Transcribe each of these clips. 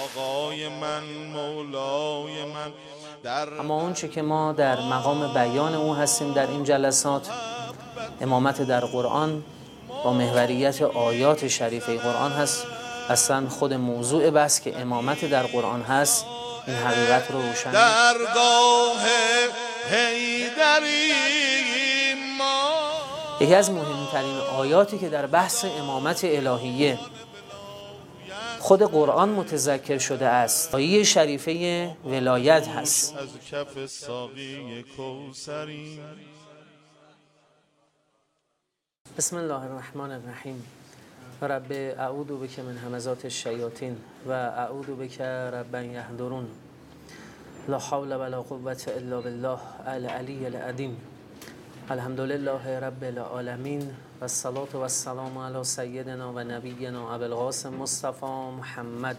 آقای من مولای من. اما اون چه که ما در مقام بیان اون هستیم در این جلسات، امامت در قرآن با محوریت آیات شریفه قرآن هست. اصلا خود موضوع بحث که امامت در قرآن هست این حقیقت رو روشن درگاه حیدری ما. یکی از مهمترین آیاتی که در بحث امامت الهیه خود قرآن متذکر شده است آیه شریفه ولایت هست. از کف ساقی کوثری. بسم الله الرحمن الرحیم. رب اعوذ بک من همزات الشیاطین و اعوذ بک رب ان یحضرون. لا حول ولا قوة الا بالله العلی العظیم. الحمد لله رب العالمین و الصلاة و السلام علی سیدنا و نبینا ابی القاسم مصطفی محمد.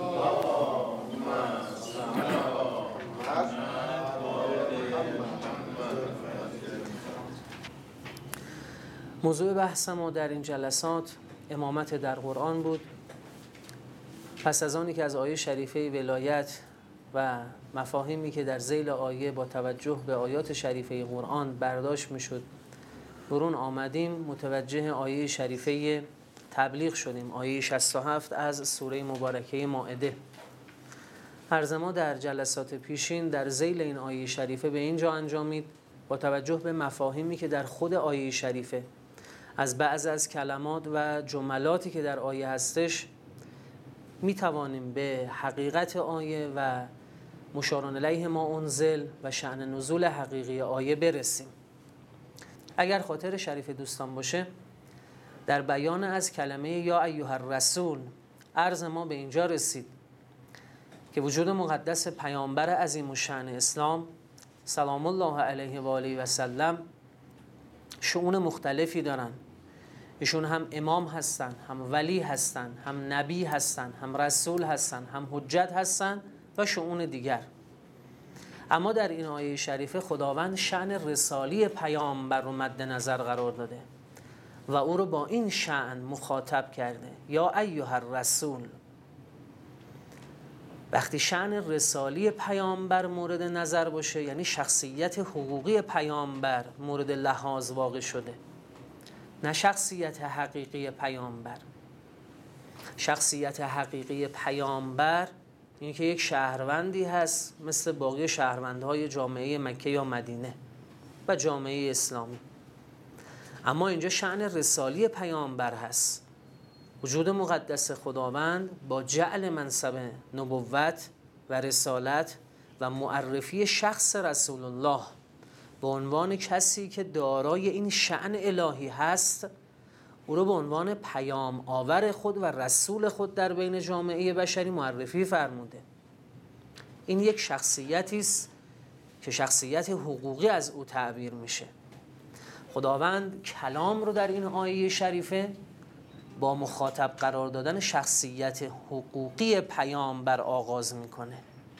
موضوع بحث ما در این جلسات امامت در قرآن بود. پس از آنی که از آیه شریفه ولایت و مفاهیمی که در ذیل آیه با توجه به آیات شریفه قرآن برداشت میشد برون آمدیم، متوجه آیه شریفه تبلیغ شدیم، آیه 67 از سوره مبارکه مائده. عرض ما در جلسات پیشین در ذیل این آیه شریفه به اینجا انجامید با توجه به مفاهیمی که در خود آیه شریفه از بعض از کلمات و جملاتی که در آیه هستش می توانیم به حقیقت آیه و مشار الیه ما انزل و شأن نزول حقیقی آیه برسیم. اگر خاطر شریف دوستان باشه، در بیان از کلمه یا ایها الرسول عرض ما به اینجا رسید که وجود مقدس پیامبر عظیم الشأن اسلام سلام الله علیه و آله و سلم شؤون مختلفی دارن. ایشون هم امام هستن، هم ولی هستن، هم نبی هستن، هم رسول هستن، هم حجت هستن و شؤون دیگر. اما در این آیه شریفه خداوند شأن رسالی پیامبر رو مد نظر قرار داده و او رو با این شأن مخاطب کرده. یا ایها الرسول. وقتی شأن رسالی پیامبر مورد نظر باشه یعنی شخصیت حقوقی پیامبر مورد لحاظ واقع شده، نه شخصیت حقیقی پیامبر. شخصیت حقیقی پیامبر این که یک شهروندی هست مثل باقی شهروندهای جامعه مکه یا مدینه و جامعه اسلامی. اما اینجا شأن رسالی پیامبر هست. وجود مقدس خداوند با جعل منصب نبوت و رسالت و معرفی شخص رسول الله به عنوان کسی که دارای این شأن الهی هست، او رو به عنوان پیام آور خود و رسول خود در بین جامعه بشری معرفی فرموده. این یک شخصیتی است که شخصیت حقوقی از او تعبیر میشه. خداوند کلام رو در این آیه شریفه با مخاطب قرار دادن شخصیت حقوقی پیامبر آغاز میکنه.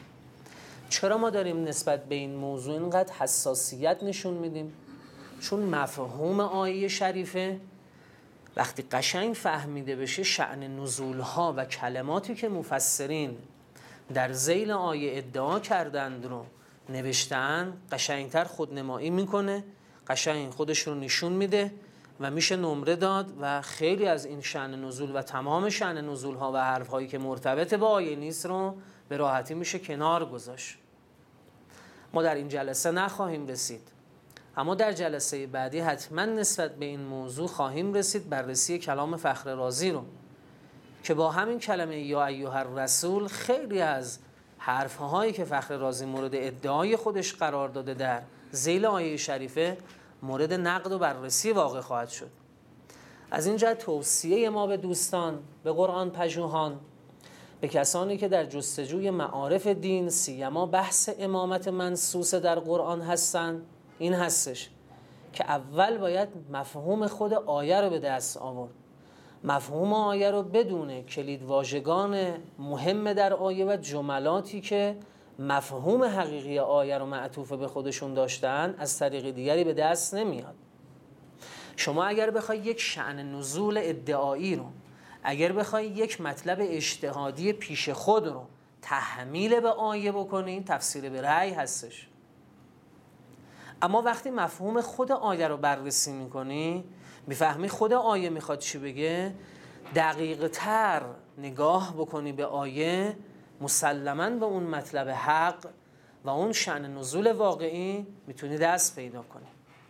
چرا ما داریم نسبت به این موضوع اینقدر حساسیت نشون میدیم؟ چون مفهوم آیه شریفه وقتی قشنگ فهمیده بشه، شأن نزولها و کلماتی که مفسرین در ذیل آیه ادعا کردند رو نوشتن قشنگتر خودنمایی میکنه، قشنگ خودش رو نشون میده و میشه نمره داد و خیلی از این شأن نزول و تمام شأن نزولها و حرفهایی که مرتبط با آیه نیست رو به راحتی میشه کنار گذاشت. ما در این جلسه نخواهیم رسید، اما در جلسه بعدی حتما نسبت به این موضوع خواهیم رسید، بررسی کلام فخر رازی رو که با همین کلمه یا ایها الرسول خیلی از حرفهایی که فخر رازی مورد ادعای خودش قرار داده در ذیل آیه شریفه مورد نقد و بررسی واقع خواهد شد. از این جهت توصیه ما به دوستان، به قرآن پژوهان، به کسانی که در جستجوی معارف دین سیما بحث امامت منصوص در قرآن هستند این هستش که اول باید مفهوم خود آیه رو به دست آورد. مفهوم آیه رو بدونه، کلید واژگان مهم در آیه و جملاتی که مفهوم حقیقی آیه رو معطوف به خودشون داشتن از طریق دیگری به دست نمیاد. شما اگر بخوای یک شأن نزول ادعایی رو، اگر بخوای یک مطلب اجتهادی پیش خود رو تحمیل به آیه بکنین تفسیر به رأی هستش. اما وقتی مفهوم خود آیه رو بررسی میکنی میفهمی خود آیه میخواد چی بگه، دقیق تر نگاه بکنی به آیه، مسلماً به اون مطلب حق و اون شأن نزول واقعی میتونی دست پیدا کنی.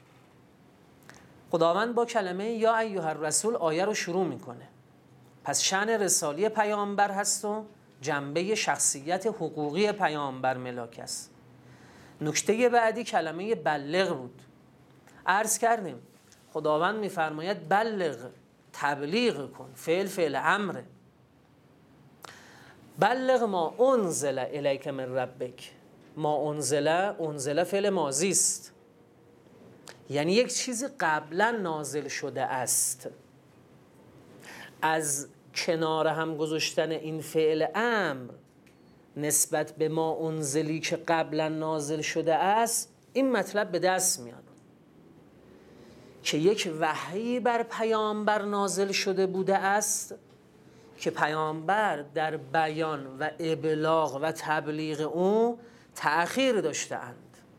خداوند با کلمه یا ایها الرسول آیه رو شروع میکنه. پس شأن رسالی پیامبر هست و جنبه شخصیت حقوقی پیامبر ملاک است. نکته بعدی کلمه بلغ بود. عرض کردیم خداوند میفرماید بلغ، تبلیغ کن، فعل امره. بلغ ما انزل الیک من ربک. ما انزل فعل ماضی است، یعنی یک چیزی قبلا نازل شده است. از کنار هم گذاشتن این فعل امر نسبت به ما انزلی که قبلا نازل شده است، این مطلب به دست میاد که یک وحی بر پیامبر نازل شده بوده است که پیامبر در بیان و ابلاغ و تبلیغ او تأخیر داشته‌اند.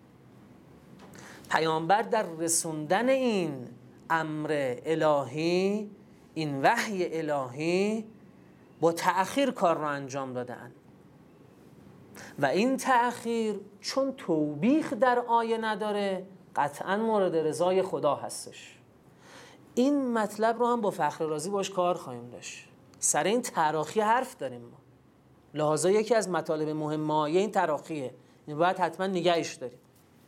پیامبر در رسوندن این امر الهی، این وحی الهی، با تأخیر کار را انجام داده‌اند و این تأخیر چون توبیخ در آیه نداره قطعاً مورد رضای خدا هستش. این مطلب رو هم با فخر رازی باش کار خواهیم داشت. سر این تراخی حرف داریم ما، لحاظا یکی از مطالب مهم آیه این تراخیه، این باید حتما نگهش داریم.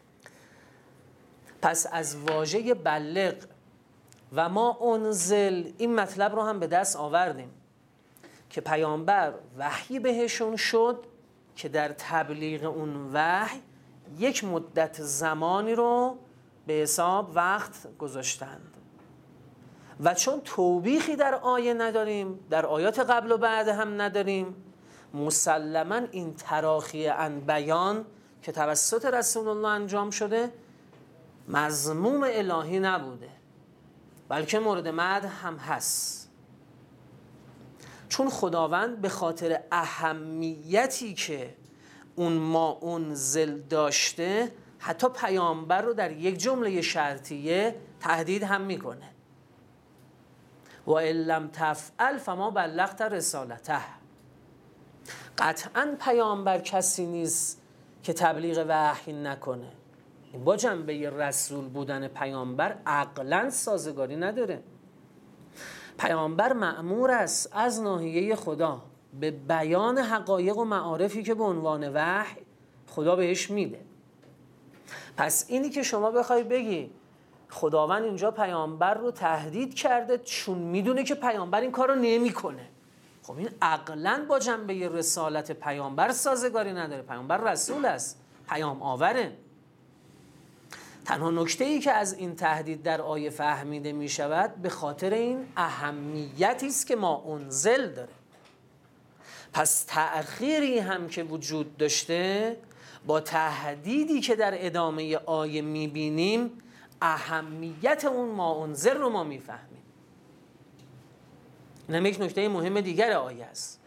پس از واژه بلغ و ما انزل این مطلب رو هم به دست آوردیم که پیامبر وحی بهشون شد که در تبلیغ اون وحی یک مدت زمانی رو به حساب وقت گذاشتند و چون توبیخی در آیه نداریم، در آیات قبل و بعد هم نداریم، مسلماً این تراخی عن بیان که توسط رسول الله انجام شده مذموم الهی نبوده، بلکه مورد مدح هم هست. چون خداوند به خاطر اهمیتی که اون ما انزل داشته حتی پیامبر رو در یک جمله شرطیه تهدید هم میکنه، و ان لم تفعل فما بلغت رسالته. قطعاً پیامبر کسی نیست که تبلیغ وحی نکنه. این با جنبه رسول بودن پیامبر عقلاً سازگاری نداره. پیامبر مأمور است از ناحیه خدا به بیان حقایق و معارفی که به عنوان وحی خدا بهش میده. پس اینی که شما بخوای بگی خداوند اینجا پیامبر رو تهدید کرده چون میدونه که پیامبر این کار رو نمیکنه، خب این عقلاً با جنبه رسالت پیامبر سازگاری نداره. پیامبر رسول است، پیام آوره. تنها نکته‌ای که از این تهدید در آیه فهمیده می شود به خاطر این اهمیتی است که ما انزل داره. پس تأخیری هم که وجود داشته با تهدیدی که در ادامه آیه می بینیم، اهمیت اون ما انزل رو ما می فهمیم. این هم یک نکته مهم دیگر آیه است.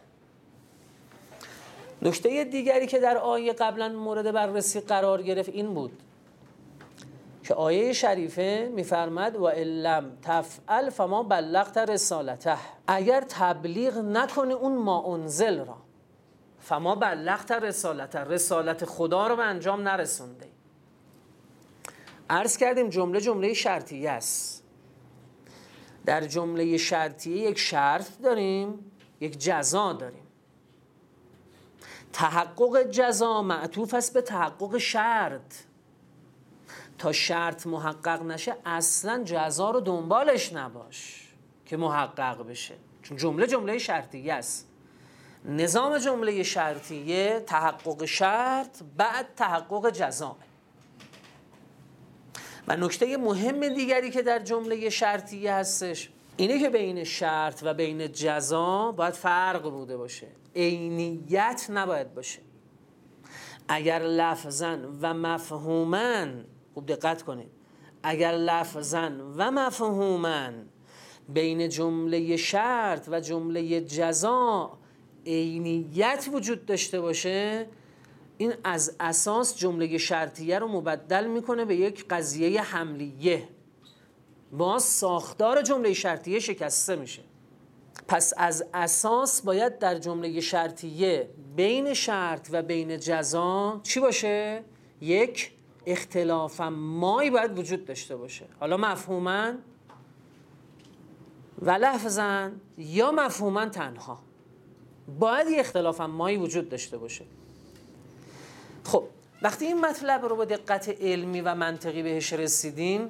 نکته دیگری که در آیه قبلا مورد بررسی قرار گرفت این بود که آیه شریفه میفرماد و ان لم تفعل فما بلغت رسالته. اگر تبلیغ نکنی اون ما انزل را، فما بلغت رسالته، رسالت خدا رو به انجام نرسونده. عرض کردیم جمله شرطیه است. در جمله شرطیه یک شرط داریم، یک جزا داریم. تحقق جزا معطوف است به تحقق شرط. تا شرط محقق نشه اصلا جزا رو دنبالش نباش که محقق بشه، چون جمله شرطیه است. نظام جمله شرطیه تحقق شرط بعد تحقق جزا. و نکته مهم دیگری که در جمله شرطیه هستش اینه که بین شرط و بین جزا باید فرق بوده باشه، عینیت نباید باشه. اگر لفظاً و مفهوماً، خوب دقت کنید، اگر لفظاً و مفهوماً بین جمله شرط و جمله جزا عینیت وجود داشته باشه، این از اساس جمله شرطیه رو مبدل میکنه به یک قضیه حملیه. باز ساختار جمله شرطیه شکسته میشه. پس از اساس باید در جمله شرطیه بین شرط و بین جزا چی باشه؟ یک اختلاف مایی باید وجود داشته باشه. حالا مفهوماً و لفظاً یا مفهوماً تنها باید یه اختلاف مایی وجود داشته باشه. خب وقتی این مطلب رو با دقت علمی و منطقی بهش رسیدیم،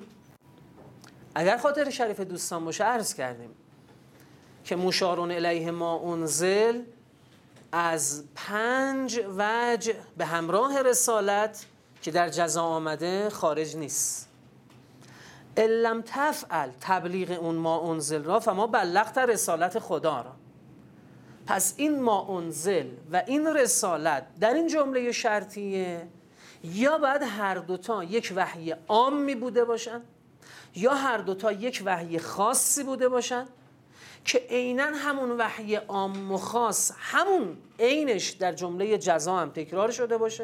اگر خاطر شریف دوستان باشه عرض کردیم که مشارون الیه ما انزل از 5 وجه به همراه رسالت که در جزا آمده خارج نیست. الم تفعل، تبلیغ اون ما انزل را فما بلغت رسالت خدا را. پس این ما انزل و این رسالت در این جمله شرطیه یا باید هر دوتا یک وحی عامی بوده باشن یا هر دوتا یک وحی خاصی بوده باشن که عیناً همون وحی عام و خاص همون عینش در جمله جزا هم تکرار شده باشه،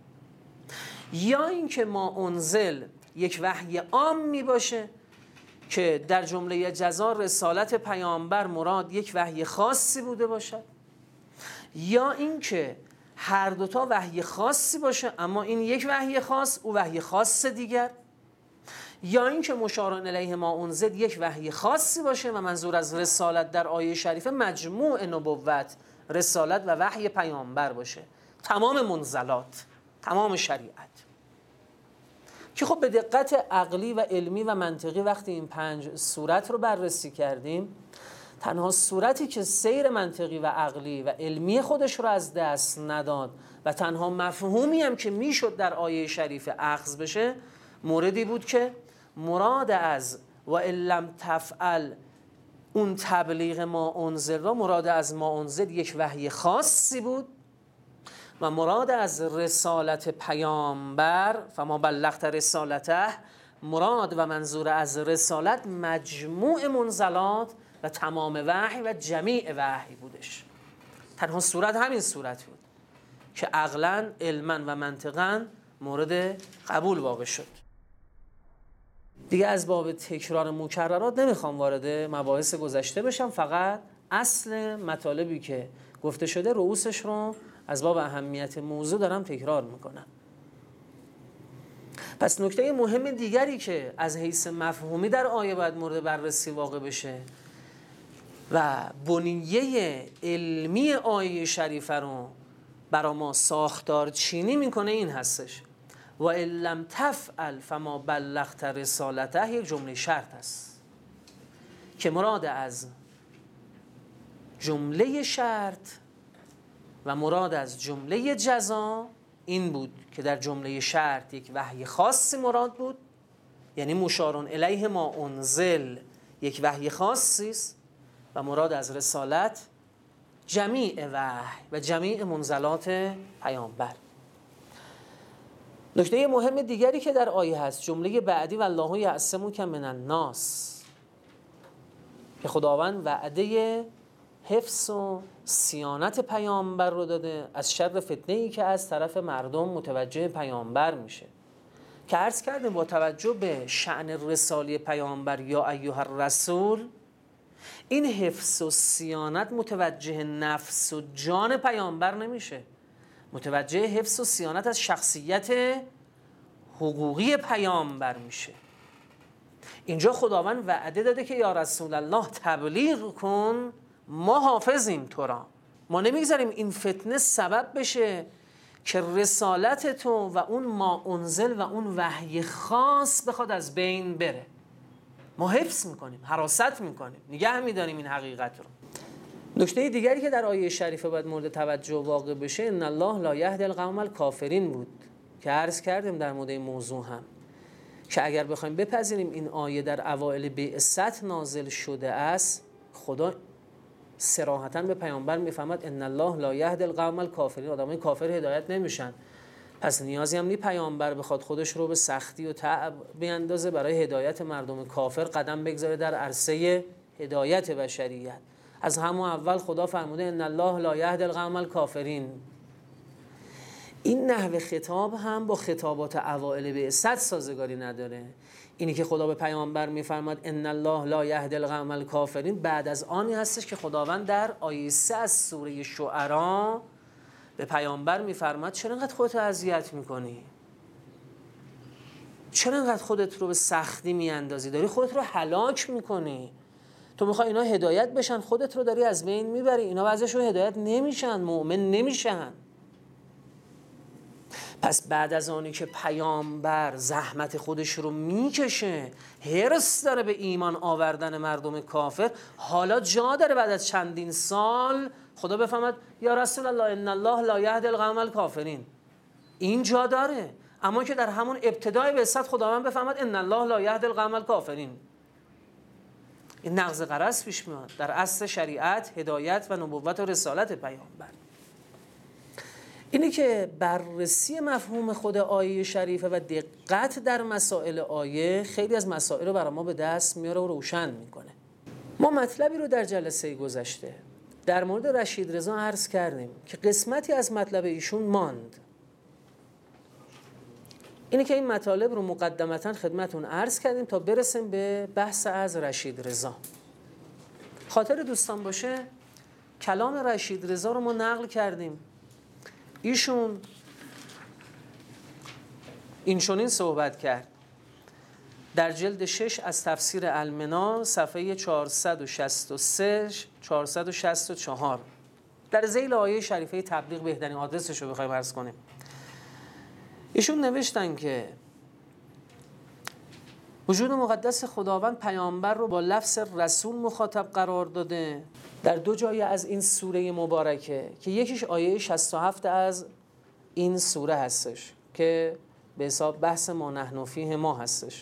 یا اینکه ما انزل یک وحی عامی باشه که در جمله جزا رسالت پیامبر مراد یک وحی خاصی بوده باشد، یا اینکه هر دوتا وحی خاصی باشه اما این یک وحی خاص او وحی خاص دیگر، یا اینکه مشارون الیه ما انزل یک وحی خاصی باشه و منظور از رسالت در آیه شریفه مجموع نبوت، رسالت و وحی پیامبر باشه، تمام منزلات، تمام شریعت. که خب به دقت عقلی و علمی و منطقی وقتی این 5 صورت رو بررسی کردیم، تنها صورتی که سیر منطقی و عقلی و علمی خودش رو از دست نداد و تنها مفهومی هم که میشد در آیه شریف اخذ بشه موردی بود که مراد از و الم تفعل اون تبلیغ ما انزل را، مراد از ما انزل یک وحی خاصی بود و مراد از رسالت پیامبر فما بلغت رسالته، مراد و منظور از رسالت مجموع منزلات و تمام وحی و جمیع وحی بودش. تنها صورت همین صورت بود که عقلاً، علماً و منطقاً مورد قبول واقع شد. دیگه از باب تکرار مکررات نمیخوام وارد مباحث گذشته بشم، فقط اصل مطالبی که گفته شده رؤوسش رو از باب اهمیت موضوع دارم تکرار میکنم. پس نکته مهم دیگری که از حیث مفهومی در آیه باید مورد بررسی واقع بشه و بنیه علمی آیه شریفه رو برای ما ساختار چینی میکنه این هستش: و ان لم تفعل فما بلغت رسالته. یک جمله شرط است که مراد از جمله شرط و مراد از جمله جزا این بود که در جمله شرط یک وحی خاصی مراد بود، یعنی مشارون الیه ما انزل یک وحی خاصی است و مراد از رسالت جمیع وحی و جمیع منزلات پیامبر. نکته مهم دیگری که در آیه هست جمله بعدی و الله یعصمک من الناس، که خداوند وعده حفظ و صیانت پیامبر رو داده از شر فتنه‌ای که از طرف مردم متوجه پیامبر میشه، که عرض کردیم با توجه به شأن رسالی پیامبر یا ایها الرسول، این حفظ و صیانت متوجه نفس و جان پیامبر نمیشه، متوجه حفظ و صیانت از شخصیت حقوقی پیامبر میشه. اینجا خداوند وعده داده که یا رسول الله تبلیغ کن، ما حافظیم تو را، ما نمیگذاریم این فتنه سبب بشه که رسالت تو و اون ما انزل و اون وحی خاص بخواد از بین بره. ما حفظ میکنیم، حراست میکنیم، نگه میداریم این حقیقت رو. نکته دیگری که در آیه شریفه باید مورد توجه واقع بشه ان الله لا یهدی القوم الکافرین بود که عرض کردیم در مورد این موضوع هم که اگر بخوایم بپذیریم این آیه در اوائل بعثت نازل شده است، خدا صراحتاً به پیامبر میفهمد ان الله لا یهدی القوم الکافرین، آدمای کافر هدایت نمیشن، پس نیازی هم نیست پیامبر بخواد خودش رو به سختی و تعب بیندازه برای هدایت مردم کافر قدم بگذاره در عرصه هدایت بشریت. از همون اول خدا فرموده ان الله لا یهدی القوم الکافرین. این نحوه خطاب هم با خطابات اوائل بعثت سازگاری نداره. اینی که خدا به پیامبر میفرماد ان الله لا یهدی القوم الکافرین بعد از آنی هستش که خداوند در آیه 3 از سوره شعرا به پیامبر میفرماد چرا اینقدر خودت رو اذیت میکنی؟ چرا اینقدر خودت رو به سختی میاندازی؟ داری خودت رو هلاک میکنی. تو میخوای اینا هدایت بشن، خودت رو داری از بین میبری. اینا بعضیشون هدایت نمیشن، مؤمن نمیشن. پس بعد از آنی که پیامبر زحمت خودش رو میکشه، حرص داره به ایمان آوردن مردم کافر، حالا جا داره بعد از چندین سال خدا بفهمد یا رسول الله ان الله لا یهدی القوم الکافرین. این جا داره. اما که در همون ابتدای بعثت خداوند بفهمد ان الله لا یهدی القوم الکافرین. این نقض غرض پیش میاد در اصل شریعت، هدایت و نبوت و رسالت پیامبر. اینه که بررسی مفهوم خود آیه شریفه و دقت در مسائل آیه خیلی از مسائل رو برای ما به دست میاره و روشن میکنه. ما مطلبی رو در جلسه گذشته در مورد رشید رضا عرض کردیم که قسمتی از مطلب ایشون ماند. اینه که این مطالب رو مقدمتاً خدمتون عرض کردیم تا برسیم به بحث از رشید رضا. خاطر دوستان باشه کلام رشید رضا رو ما نقل کردیم. ایشون اینچنین صحبت کرد در جلد 6 از تفسیر المنا صفحه 463 464 در ذیل آیه شریفه تبلیغ، بهترین آدرسش رو بخوایم عرض کنیم. ایشون نوشتن که وجود مقدس خداوند پیامبر رو با لفظ رسول مخاطب قرار داده در دو جای از این سوره مبارکه که یکیش آیه 67 از این سوره هستش که به حساب بحث ما نحن فیه ما هستش.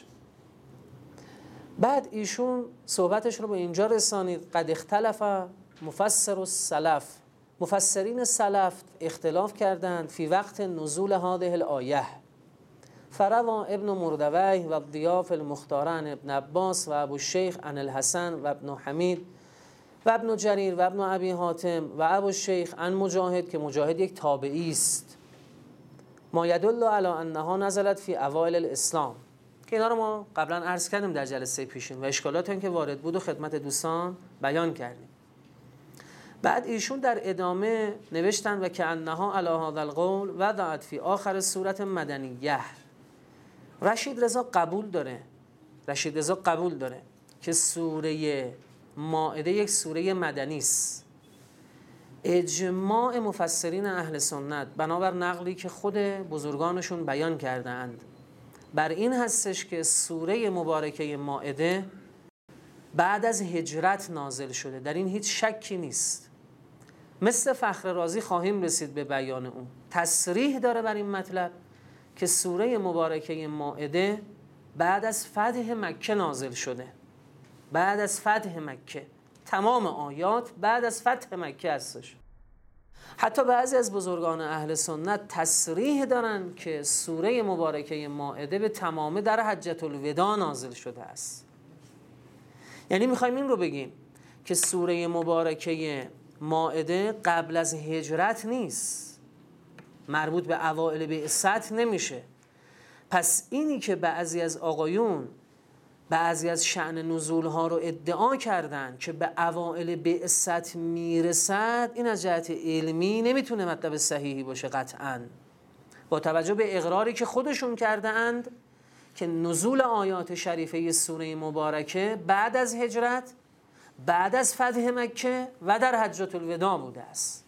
بعد ایشون صحبتش رو به اینجا رسانید قد اختلف مفسر السلف، مفسرین سلف اختلاف کردند فی وقت نزول هذه الآیه. فروا ابن مردویه و ضیاف المختاران ابن عباس و ابو الشیخ عن الحسن و ابن حمید و ابن جریر و ابن ابی حاتم و ابو الشیخ عن مجاهد که مجاهد یک تابعی است، ما یدل علی انها نزلت فی اوائل الاسلام، که اینا رو ما قبلا عرض کردیم در جلسه پیشین و اشکالات هم که وارد بود و خدمت دوستان بیان کردیم. بعد ایشون در ادامه نوشتن و که انها علی هذا القول وضعت فی آخر سورة مدنیه. رشید رضا قبول داره که سوره مائده یک سوره مدنی است. اجماع مفسرین اهل سنت بنابر نقلی که خود بزرگانشون بیان کردند بر این هستش که سوره مبارکه مائده بعد از هجرت نازل شده. در این هیچ شکی نیست. مثل فخر رازی خواهیم رسید به بیان اون. تصریح داره بر این مطلب که سوره مبارکه مائده بعد از فتح مکه نازل شده. بعد از فتح مکه، تمام آیات بعد از فتح مکه هستش. حتی بعضی از بزرگان اهل سنت تصریح دارن که سوره مبارکه مائده به تمامه در حجة الوداع نازل شده است. یعنی میخوایم این رو بگیم که سوره مبارکه مائده قبل از هجرت نیست، مربوط به اوائل بعثت نمیشه. پس اینی که بعضی از آقایون بعضی از شأن نزولها رو ادعا کردن که به اوائل بعثت میرسد، این از جهت علمی نمیتونه مطلب صحیحی باشه قطعاً، با توجه به اقراری که خودشون کرده اند که نزول آیات شریفه سوره مبارکه بعد از هجرت، بعد از فتح مکه و در حجة الوداع بوده است.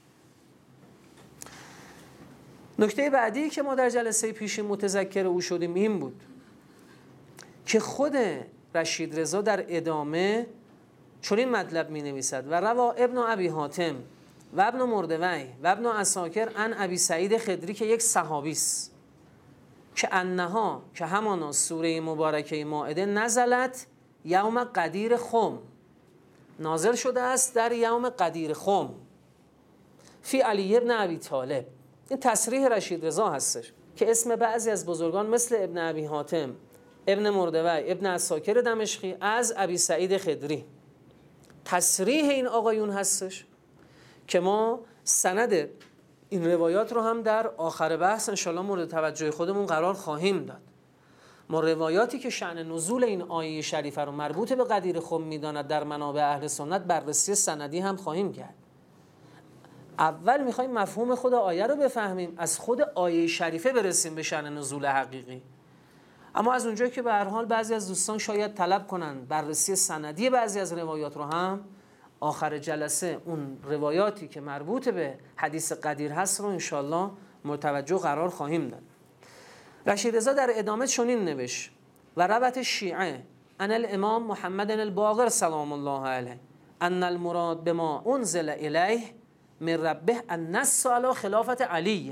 نکته بعدی که ما در جلسه پیشین متذکر او شدیم این بود که خود رشید رضا در ادامه چنین مطلب می نویسد و روا ابن ابی حاتم و ابن مردوی و ابن عساکر عن ابی سعید خدری که یک صحابی است که انها که همانا سوره مبارکه مائده نزلت یوم قدیر خم، نازل شده است در یوم قدیر خم فی علی ابن ابی طالب. این تصریح رشید رضا هستش که اسم بعضی از بزرگان مثل ابن ابی حاتم، ابن مردوی، ابن عساکر دمشقی از ابی سعید خدری تصریح این آقایون هستش که ما سند این روایات رو هم در آخر بحث انشالله مورد توجه خودمون قرار خواهیم داد. ما روایاتی که شأن نزول این آیه شریفه رو مربوط به غدیر خم میداند در منابع اهل سنت بررسی سندی هم خواهیم کرد. اول میخوایم مفهوم خود آیه رو بفهمیم، از خود آیه شریفه برسیم به شأن نزول حقیقی. اما از اونجایی که به هر حال بعضی از دوستان شاید طلب کنن بررسی سندی بعضی از روایات رو، هم آخر جلسه اون روایاتی که مربوط به حدیث غدیر هست رو انشالله متوجه قرار خواهیم داد. رشید رضا در ادامه چنین نوشت: و روت شیعه ان الامام محمد الباقر سلام الله علیه ان المراد بما انزل الیه من ربه النص علی خلافت علی.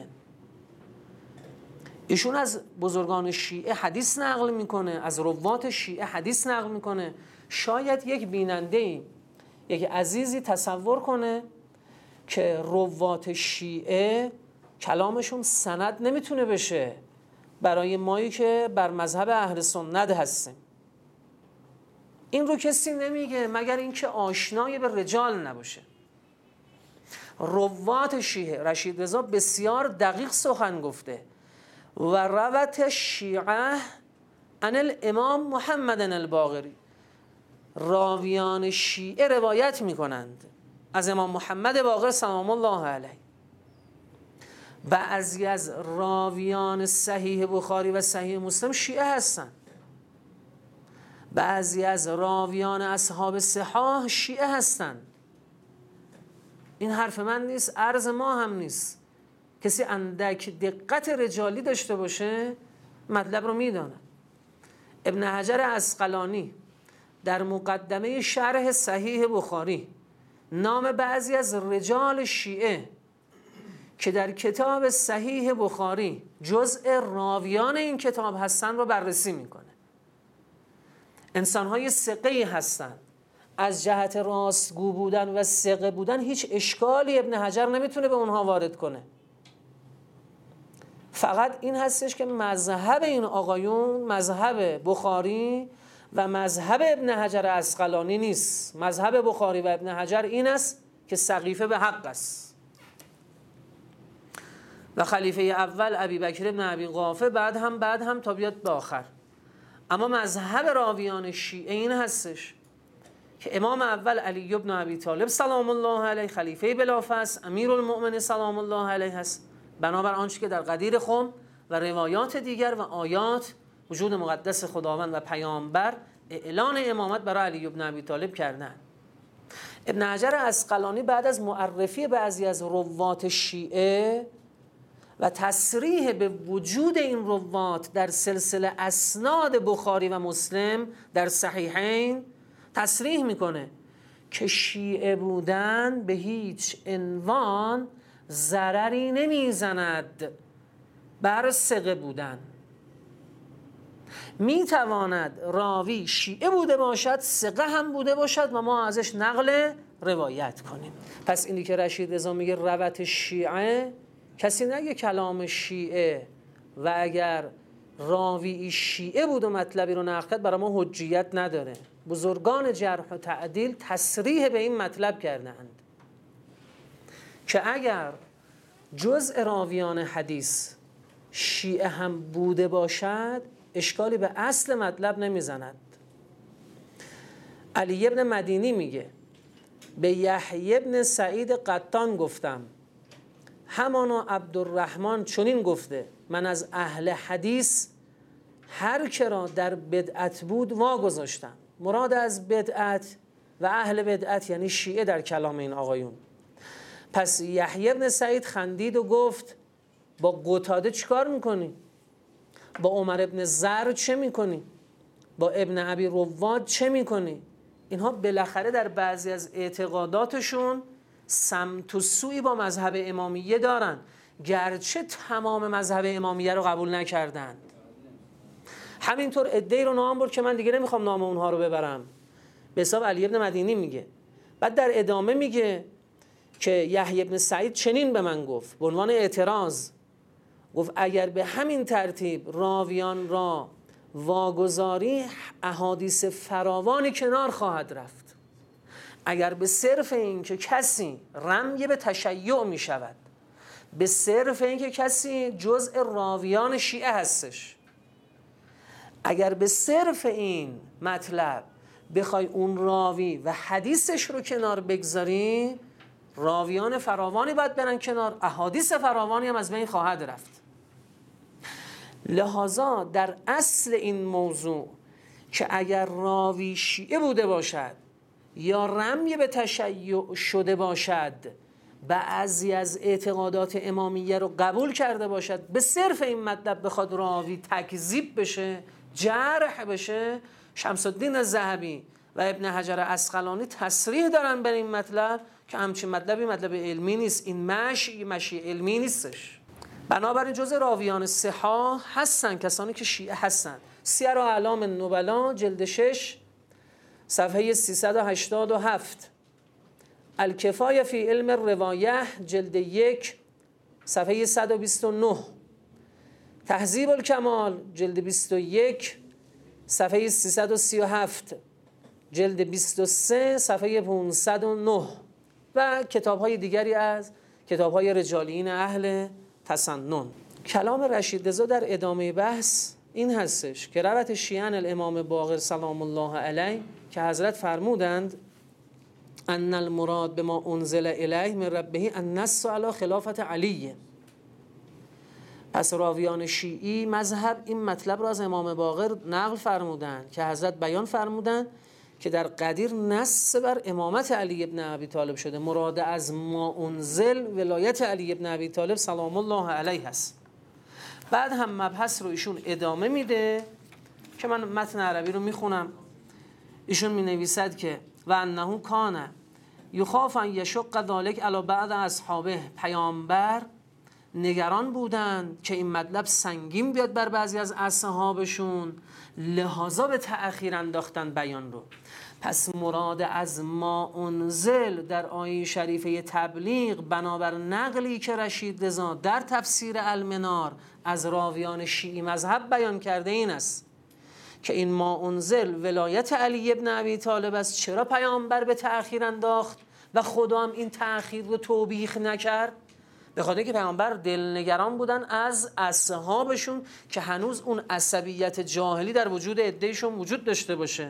ایشون از بزرگان شیعه حدیث نقل میکنه، از روات شیعه حدیث نقل میکنه. شاید یک بیننده، یک عزیزی تصور کنه که روات شیعه کلامشون سند نمیتونه بشه برای مایی که بر مذهب اهل سنت هستیم. این رو کسی نمیگه مگر اینکه آشنای به رجال نباشه. روات شیعه، رشید رضا بسیار دقیق سخن گفته: و روت شیعه عن الامام محمد الباقری. راویان شیعه روایت میکنند از امام محمد باقر سلام الله علیه. بعضی از راویان صحیح بخاری و صحیح مسلم شیعه هستند. بعضی از راویان اصحاب صحاح شیعه هستند. این حرف من نیست، عرض ما هم نیست. کسی اندک دقت رجالی داشته باشه مطلب رو میدانه. ابن حجر عسقلانی در مقدمه شرح صحیح بخاری نام بعضی از رجال شیعه که در کتاب صحیح بخاری جزء راویان این کتاب هستن رو بررسی میکنه. انسانهای ثقه‌ای هستند. از جهت راستگو بودن و ثقه بودن هیچ اشکالی ابن حجر نمیتونه به اونها وارد کنه. فقط این هستش که مذهب این آقایون مذهب بخاری و مذهب ابن حجر عسقلانی نیست. مذهب بخاری و ابن حجر این است که سقیفه به حق است و خلیفه اول ابی بکر ابن ابی قحافه بعد هم تا بیاد به آخر. اما مذهب راویان شیعه این هستش که امام اول علی ابن ابی طالب سلام الله علیه خلیفه بلافاصله امیرالمؤمنین سلام الله علیه است، بنابر آنچه که در غدیر خم و روایات دیگر و آیات وجود مقدس خداوند و پیامبر اعلان امامت برای علی ابن ابی طالب کردند. ابن حجر عسقلانی بعد از معرفی بعضی از روات شیعه و تصریح به وجود این روات در سلسله اسناد بخاری و مسلم در صحیحین تصریح میکنه که شیعه بودن به هیچ عنوان ضرری نمیزند بر ثقه بودن. میتواند راوی شیعه بوده باشد، ثقه هم بوده باشد و ما ازش نقل روایت کنیم. پس اینی که رشید رضا میگه روت شیعه، کسی نگه کلام شیعه و اگر راوی شیعه بود و مطلبی رو نقل کرد برای ما حجیت نداره. بزرگان جرح و تعدیل تصریح به این مطلب کردند که اگر جزء راویان حدیث شیعه هم بوده باشد اشکالی به اصل مطلب نمیزند. علی ابن مدینی میگه به یحیی ابن سعید قطان گفتم، همانا عبدالرحمن چنین گفته، من از اهل حدیث هر که را در بدعت بود واگذاشتم. مراد از بدعت و اهل بدعت یعنی شیعه در کلام این آقایون. پس یحیی ابن سعید خندید و گفت با قتاده چیکار میکنی؟ با عمر ابن زر چه میکنی؟ با ابن ابی رواد چه میکنی؟ اینها بالاخره در بعضی از اعتقاداتشون سمت و سوی با مذهب امامیه دارن، گرچه تمام مذهب امامیه رو قبول نکردند. همینطور عده‌ای رو نام برد که من دیگه نمیخوام نام اونها رو ببرم، به حساب علی ابن مدینی میگه. بعد در ادامه میگه که یحیی ابن سعید چنین به من گفت، به عنوان اعتراض گفت اگر به همین ترتیب راویان را واگذاری احادیث فراوانی کنار خواهد رفت. اگر به صرف این که کسی رمی به تشیع می شود، به صرف این که کسی جزء راویان شیعه هستش، اگر به صرف این مطلب بخوای اون راوی و حدیثش رو کنار بگذاری، راویان فراوانی باید برن کنار، احادیث فراوانی هم از بین خواهد رفت. لذا در اصل این موضوع که اگر راوی شیعه بوده باشد یا رمی به تشیع شده باشد، بعضی از اعتقادات امامیه رو قبول کرده باشد، به صرف این مطلب بخواد راوی تکذیب بشه، جرح بشه، شمس الدین ذهبی و ابن حجر عسقلانی تصریح دارن بر این مطلب که همچین مطلبی مطلب علمی نیست، این مشی علمی نیستش. بنابراین جز راویان صحاح هستن کسانی که شیعه هستن. سیر اعلام النبلا جلد 6 صفحه 387، الکفایه فی علم الروایه جلد 1 صفحه 129، تهذیب الکمال جلد 21 صفحه 337، جلد 23 صفحه 509 و کتاب‌های دیگری از کتاب‌های رجالین اهل تسنن. کلام رشید رضا در ادامه بحث این هستش که روایت شیعه الامام باقر سلام الله علیه که حضرت فرمودند ان المراد بما انزل الیه من ربه النص علی خلافت علی. پس راویان شیعی مذهب این مطلب را از امام باقر نقل فرمودند که حضرت بیان فرمودند که در قدیر نص بر امامت علی ابن ابی طالب شده. مراد از ما انزل ولایت علی ابن ابی طالب سلام الله علیه است. بعد هم مبحث رو ایشون ادامه میده که من متن عربی رو میخونم. ایشون می نویسد که و انه کان یخاف ان یشق ذلک علی بعض اصحابه، پیامبر نگران بودند که این مطلب سنگین بیاد بر بعضی از اصحابشون، لحاظا به تأخیر انداختن بیان رو. پس مراد از ما انزل در آیه شریفه تبلیغ بنابر نقلی که رشید رضا در تفسیر المنار از راویان شیعی مذهب بیان کرده این است که این ما انزل ولایت علی ابن ابی طالب است. چرا پیامبر به تأخیر انداخت و خدا هم این تأخیر رو توبیخ نکرد؟ به خاطر که پیامبر دلنگران بودن از اصحابشون که هنوز اون عصبیت جاهلی در وجود عدهشون وجود داشته باشه.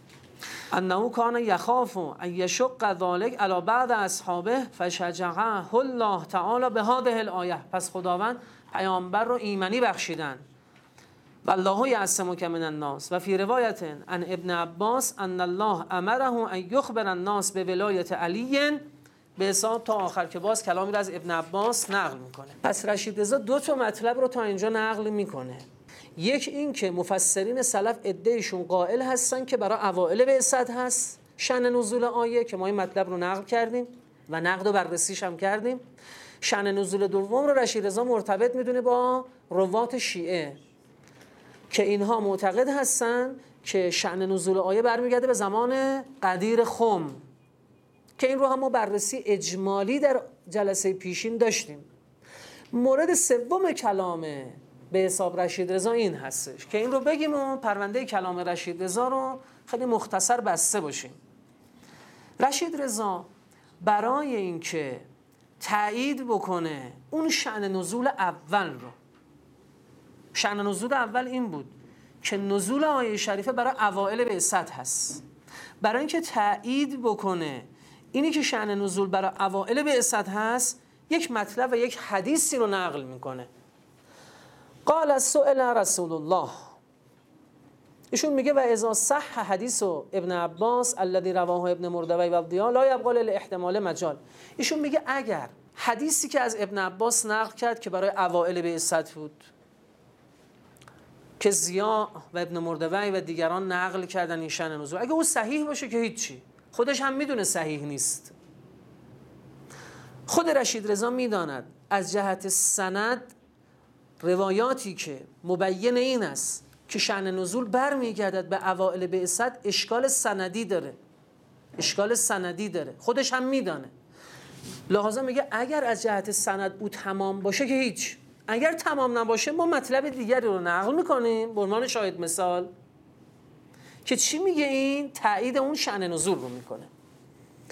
انه کان یخاف ان یشق ذلک علی بعض اصحابه فشجعه الله تعالی بهذه الآیه. پس خداوند پیامبر رو ایمنی بخشیدن. والله یعصمک من الناس. و فی روایت عن ابن عباس ان الله امره ان یخبر الناس به ولایت علی به حساب تا آخر که باز کلامی رو از ابن عباس نقل میکنه. پس رشید رضا دو تا مطلب رو تا اینجا نقل میکنه. یک این که مفسرین سلف عدهشون قائل هستن که برای اوائل بعثت هست شأن نزول آیه، که ما این مطلب رو نقل کردیم و نقد و بررسیش هم کردیم. شأن نزول دوم رو رشید رضا مرتبط میدونه با روات شیعه که اینها معتقد هستن که شأن نزول آیه برمیگرده به زمان قدیر خم، که این رو هم ما بررسی اجمالی در جلسه پیشین داشتیم. مورد سوم کلام به حساب رشید رضا این هستش که این رو بگیم و پرونده کلام رشید رضا رو خیلی مختصر بسته باشیم. رشید رضا برای اینکه تایید بکنه اون شأن نزول اول رو، شأن نزول اول این بود که نزول آیه شریفه برای اوائل بعثت هست، برای اینکه تایید بکنه اینی که شأن نزول برای اوائل بعثت هست، یک مطلب و یک حدیثی رو نقل میکنه. قال سئل رسول الله، ایشون میگه و اذا صح حدیث ابن عباس الذي رواه ابن مردوی و ضیاء لا یبقى للاحتمال مجال. ایشون میگه اگر حدیثی که از ابن عباس نقل کرد که برای اوائل بعثت بود که ضیاء و ابن مردوی و دیگران نقل کردن این شأن نزول، اگه او صحیح باشه که هیچی، خودش هم میدونه صحیح نیست. خود رشید رضا میداند از جهت سند روایاتی که مبین این است که شأن نزول برمیگردد به اوائل بعثت اشکال سندی داره، اشکال سندی داره، خودش هم میدانه. لحاظا میگه اگر از جهت سند او تمام باشه که هیچ، اگر تمام نباشه ما مطلب دیگری رو نقل میکنیم به عنوان شاهد مثال که چی میگه، این تایید اون شأن نزول رو میکنه.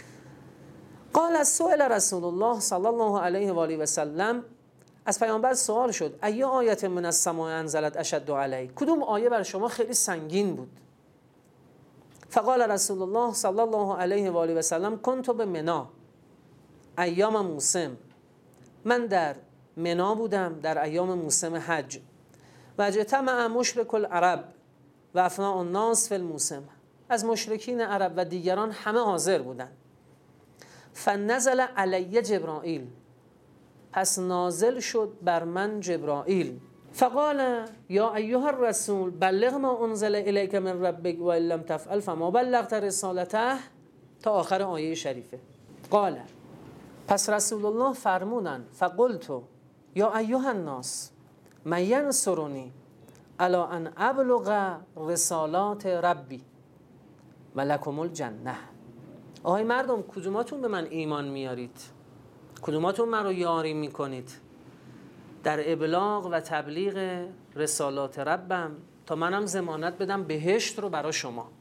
قال سئل رسول الله صلی الله علیه و آله و سلم، از پیامبر سوال شد ای آیت من السماء انزلت اشد علیک، کدوم آیه بر شما خیلی سنگین بود؟ فقال رسول الله صلی الله علیه و آله و سلم کنت بمنا ایام موسم، من در منا بودم در ایام موسم حج، و اجتمع مشرک العرب و افناء الناس فی الموسم، از مشرکین عرب و دیگران همه حاضر بودند. فنزل علی جبرائیل، پس نازل شد بر من جبرائیل، فقال یا ایها الرسول بلغ ما انزل الیک من ربک و ان لم تفعل فما بلغت رسالته، تا آخر آیه شریفه. قال، پس رسول الله فرمودند فقلت یا ایها الناس من ینصرنی علی ان ابلغ رسالات ربی و لکم الجنه. آهای مردم، کدوماتون به من ایمان میارید؟ کدوماتون من رو یاری میکنید در ابلاغ و تبلیغ رسالات ربم تا منم ضمانت بدم بهشت رو برای شما؟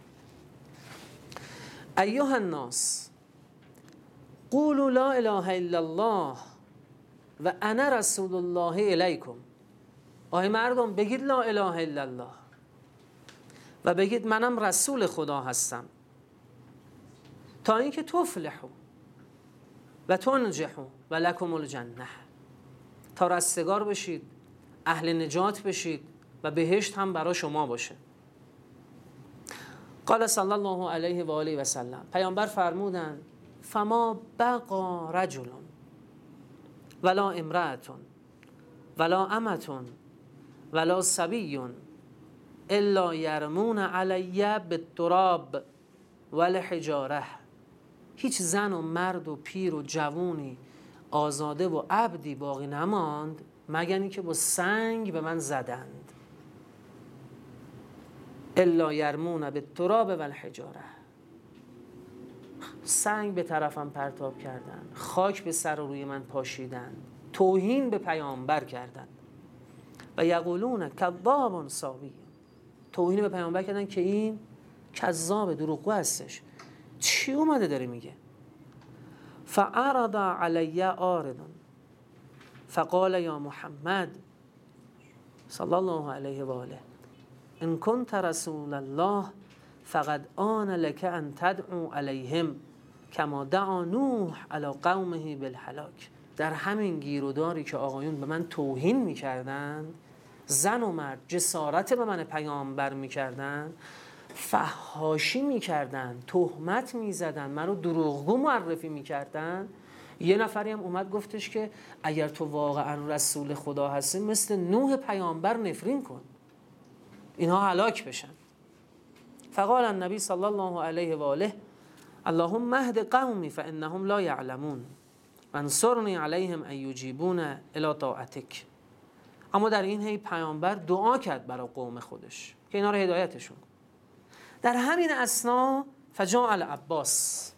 ایها الناس قولوا لا اله الا الله و انا رسول الله الیکم. آهای مردم، بگید لا اله الا الله و بگید منم رسول خدا هستم، تا اینکه تفلحوا و تنجحوا و لکم الجنه، تا رستگار بشید، اهل نجات بشید و بهشت هم برای شما باشه. قال صلی الله علیه و آله و سلم، پیامبر فرمودند فما بقى رجل ولا امرأة ولا امة ولا صبی الا یرمون علی بالتراب والحجاره. هیچ زن و مرد و پیر و جوونی، آزاده و عبدی باقی نماند مگر اینکه با سنگ به من زدند. الا یرمون بالتراب والحجاره، سنگ به طرفم پرتاب کردن، خاک به سر و روی من پاشیدن، توهین به پیامبر کردن. و یقولون کذاب صاوی، توهین به پیامبر کردن که این کذاب دروغگو هستش. چی اومده داره میگه؟ فعرض علی عارض فقال یا محمد صلی الله علیه و آله ان کنت رسول الله فقد آن لك ان تدعو علیهم کما دعا نوح علی قومه بالهلاک. در همین گیروداری که آقایون به من توهین میکردن، زن و مرد جسارت به من پیامبر میکردن، فحاشی میکردن، تهمت میزدن، من رو دروغگو معرفی میکردن، یه نفری هم اومد گفتش که اگر تو واقعا رسول خدا هستی مثل نوح پیامبر نفرین کن، اینها هلاک بشن. فقال النبی صلی الله علیه و آله اللهم اهد قومی فانهم لا یعلمون وانصرنی علیهم ان یجیبون الی طاعتک. اما در این هی پیامبر دعا کرد برای قوم خودش که اینا رو هدایتشون. در همین اثنا فجاء العباس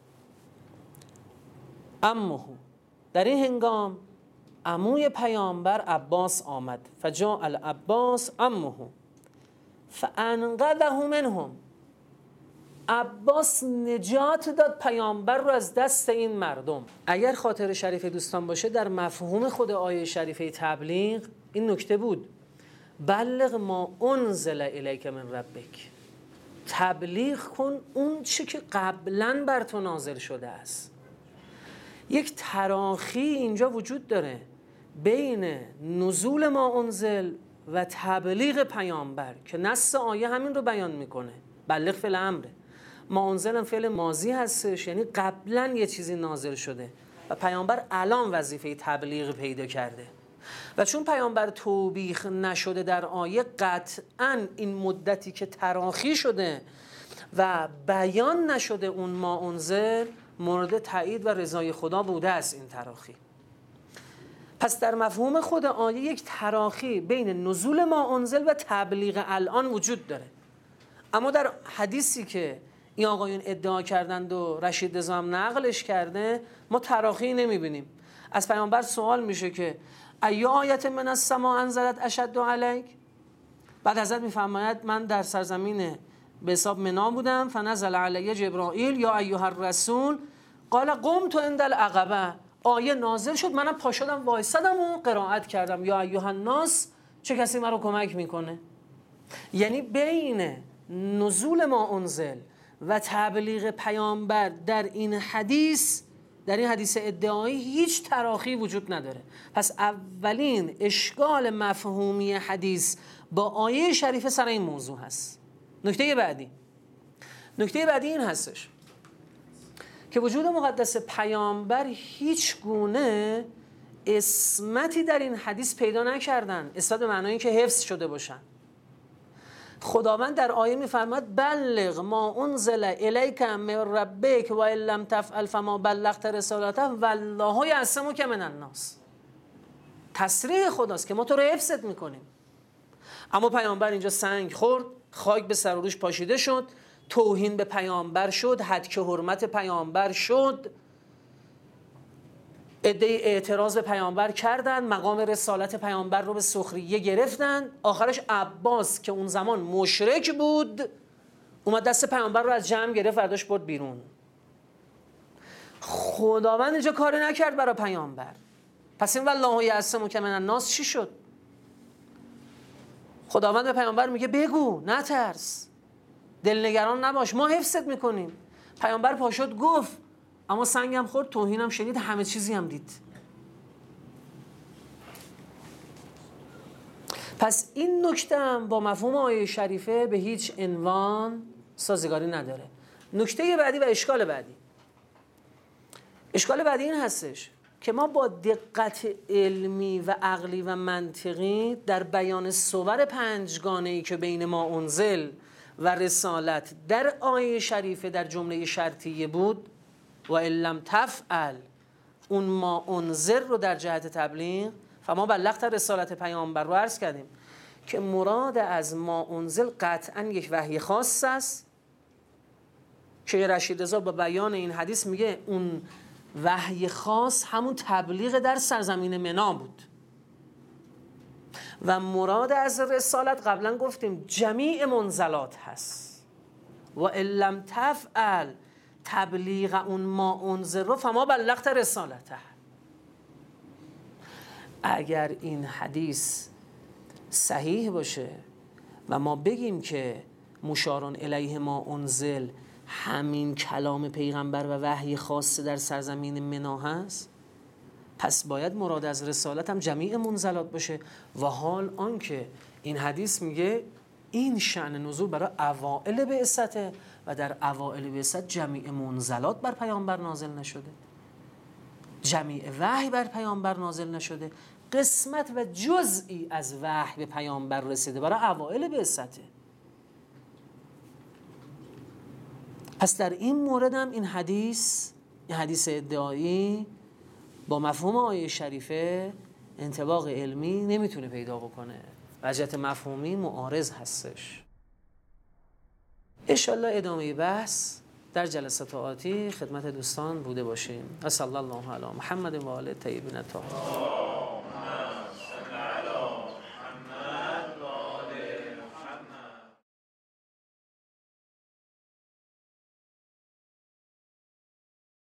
عمه، در این هنگام عموی پیامبر عباس آمد. فجاء العباس عمه فانقذه منهم، عباس نجات داد پیامبر رو از دست این مردم. اگر خاطر شریف دوستان باشه، در مفهوم خود آیه شریفه تبلیغ این نکته بود بلغ ما انزل الیک من ربک، تبلیغ کن اون چی که قبلا بر تو نازل شده است. یک تراخی اینجا وجود داره بین نزول ما انزل و تبلیغ پیامبر که نص آیه همین رو بیان میکنه. بلغ فعل امره، ما انزل فعل ماضی هستش، یعنی قبلا یه چیزی نازل شده و پیامبر الان وظیفه تبلیغ پیدا کرده. و چون پیامبر توبیخ نشده در آیه، قطعا این مدتی که تراخی شده و بیان نشده اون ما انزل مورد تایید و رضای خدا بوده است این تراخی. پس در مفهوم خود آیه یک تراخی بین نزول ما انزل و تبلیغ الان وجود داره. اما در حدیثی که این آقایون ادعا کردند و رشید رضا هم نقلش کرده، ما تراخی نمیبینیم. از پیامبر سوال میشه که ای آیت من السماء انزلت اشد علیک، بعد حضرت میفرماید من در سرزمین به حساب منا بودم، فنزل علی جبرائیل یا ایها الرسول قال قمت عند العقبه، آیه نازل شد، منم پا شدم وایسادم و قرائت کردم یا ایها الناس، چه کسی مرا کمک میکنه؟ یعنی بین نزول ما انزل و تبلیغ پیامبر در این حدیث ادعایی هیچ تراخی وجود نداره. پس اولین اشکال مفهومی حدیث با آیه شریفه سر این موضوع هست. نکته بعدی این هستش که وجود مقدس پیامبر هیچ گونه اسمتی در این حدیث پیدا نکردن، اسمت به معنای این که حفظ شده باشن. خداوند در آیه میفرماد بلغ ما انزل الیک من ربک و ان لم تفعل فما بلغت رسالته والله یعصمک من الناس. تصریح خداست که ما تو رو حفظت میکنیم. اما پیامبر اینجا سنگ خورد، خاک به سر و روش پاشیده شد، توهین به پیامبر شد، هتک حرمت پیامبر شد، عده‌ای اعتراض به پیامبر کردن، مقام رسالت پیامبر رو به سخریه گرفتن. آخرش عباس که اون زمان مشرک بود اومد دست پیامبر رو از جمع گرفت، برداشت برد بیرون. خداوند اینجا کاری نکرد برای پیامبر. پس این والله یعصمک من الناس چی شد؟ خداوند به پیامبر میگه بگو، نترس، دلنگران نباش، ما حفظت میکنیم. پیامبر پاشد گفت، اما سنگم خورد، توهینم شنید، همه چیزی هم دید. پس این نکته هم با مفهوم آیه شریفه به هیچ عنوان سازگاری نداره. نکته بعدی و اشکال بعدی این هستش که ما با دقت علمی و عقلی و منطقی در بیان صور پنجگانه‌ای که بین ما انزل و رسالت در آیه شریفه در جمله شرطیه بود و ان لم تفعل، اون ما انذر رو در جهت تبلیغ فما بلغت رسالت پیامبر رو عرض کردیم که مراد از ما انزل قطعا یک وحی خاص است که رشید رضا با بیان این حدیث میگه اون وحی خاص همون تبلیغ در سرزمین منا بود. و مراد از رسالت قبلا گفتیم جمیع منزلات هست. و ان لم تفعل تبلیغ اون ما انذر رو فما بلغت رسالته. اگر این حدیث صحیح باشه و ما بگیم که مشارون الیه ما انزل همین کلام پیغمبر و وحی خاص در سرزمین منا هست، پس باید مراد از رسالت هم جمیع منزلات باشه. و حال آنکه این حدیث میگه این شأن نزول برای اوائل بعثته و در اوائل بعثت جمیع منزلات بر پیامبر نازل نشده، جمیع وحی بر پیامبر نازل نشده، قسمت و جزئی از وحی به پیامبر رسیده برای اوائل بعثته. پس در این مورد هم این حدیث ادعایی با مفهوم آیه شریفه انطباق علمی نمیتونه پیدا بکنه، وجهت مفهومی معارض هستش. انشالله ادامه بحث در جلسات آتی خدمت دوستان بوده باشیم. صلی الله علی محمد و آله الطیبین الطاهرین.